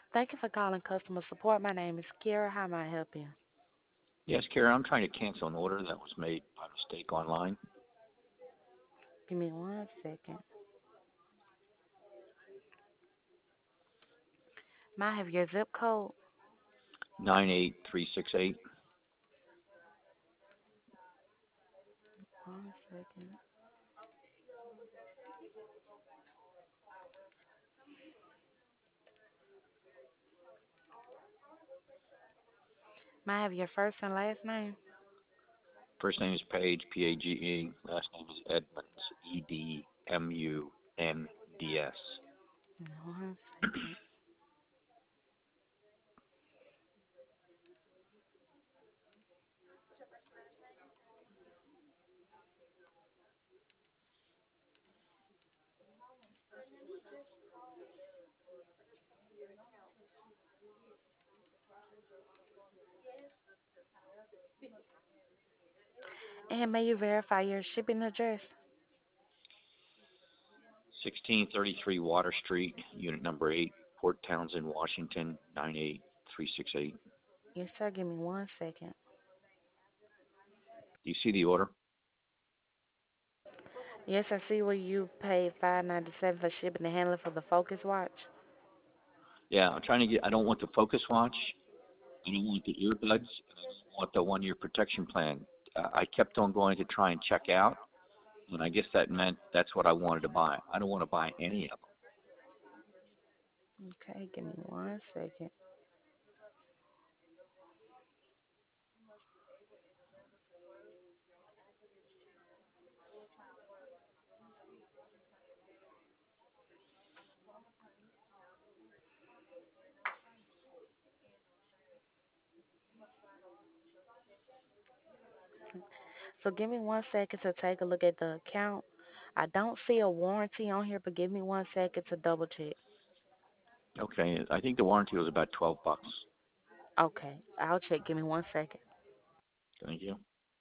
Thank you for calling customer support. My name is Kira. How may I help you? Yes, Kara, I'm trying to cancel an order that was made by mistake online. Give me 1 second. May I have your zip code? 98368. 1 second. May I have your first and last name? First name is Page, Page. Last name is Edmonds, Edmunds. 1 second. And may you verify your shipping address? 1633 Water Street, Unit number 8, Port Townsend, Washington, 98368. Yes, sir. Give me 1 second. Do you see the order? Yes, I see where you paid $5.97 for shipping and handling for the Focus Watch. Yeah, I don't want the Focus Watch. I don't want the earbuds. And I don't want the 1-year protection plan. I kept on going to try and check out, and I guess that meant that's what I wanted to buy. I don't want to buy any of them. Okay, give me 1 second. So give me 1 second to take a look at the account. I don't see a warranty on here, but give me 1 second to double check. Okay, I think the warranty was about $12. Okay, I'll check. Give me 1 second. Thank you.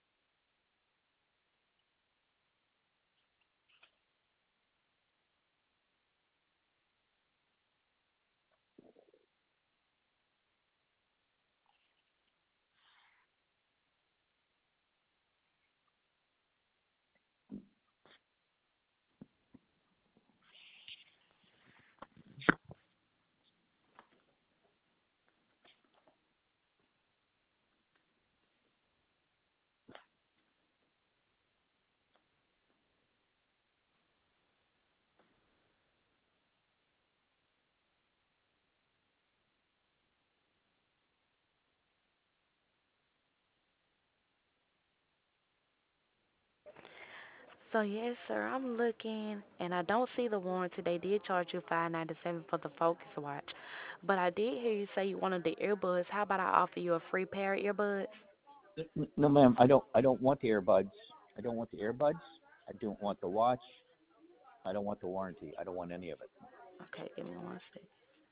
So yes, sir, I'm looking and I don't see the warranty. They did charge you $5.97 for the Focus Watch. But I did hear you say you wanted the earbuds. How about I offer you a free pair of earbuds? No, ma'am. I don't want the earbuds. I don't want the earbuds. I don't want the watch. I don't want the warranty. I don't want any of it. Okay, give me 1 second.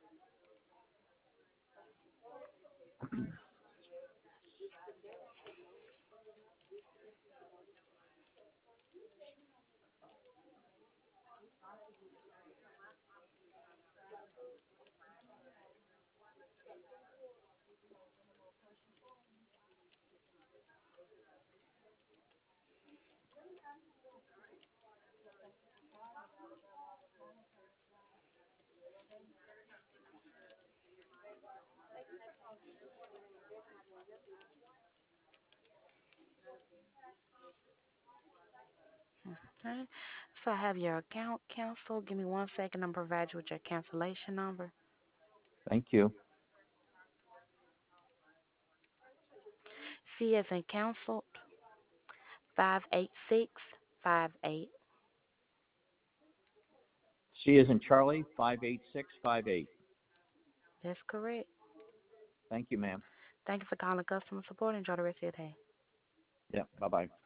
Okay. So I have your account canceled. Give me 1 second. I'm provide you with your cancellation number. Thank you. C as in canceled. 58658. C is in Charlie, 58658. That's correct. Thank you, ma'am. Thank you for calling customer support. Enjoy the rest of your day. Yeah, bye-bye.